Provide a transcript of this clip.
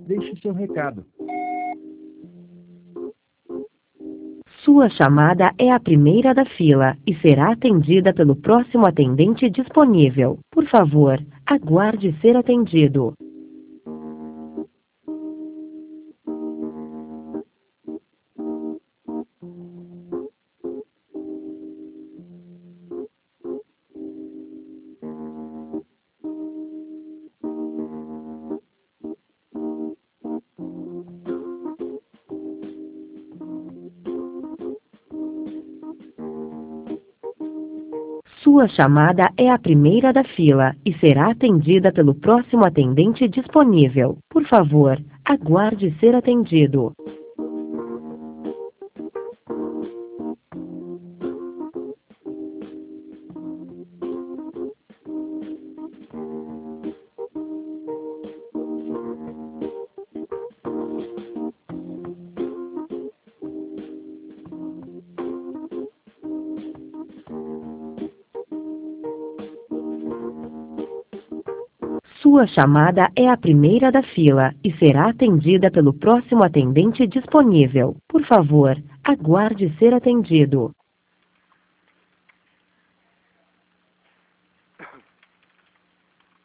deixe seu recado. Sua chamada é a primeira da fila e será atendida pelo próximo atendente disponível. Por favor, aguarde ser atendido. Sua chamada é a primeira da fila e será atendida pelo próximo atendente disponível. Por favor, aguarde ser atendido. Sua chamada é a primeira da fila e será atendida pelo próximo atendente disponível. Por favor, aguarde ser atendido.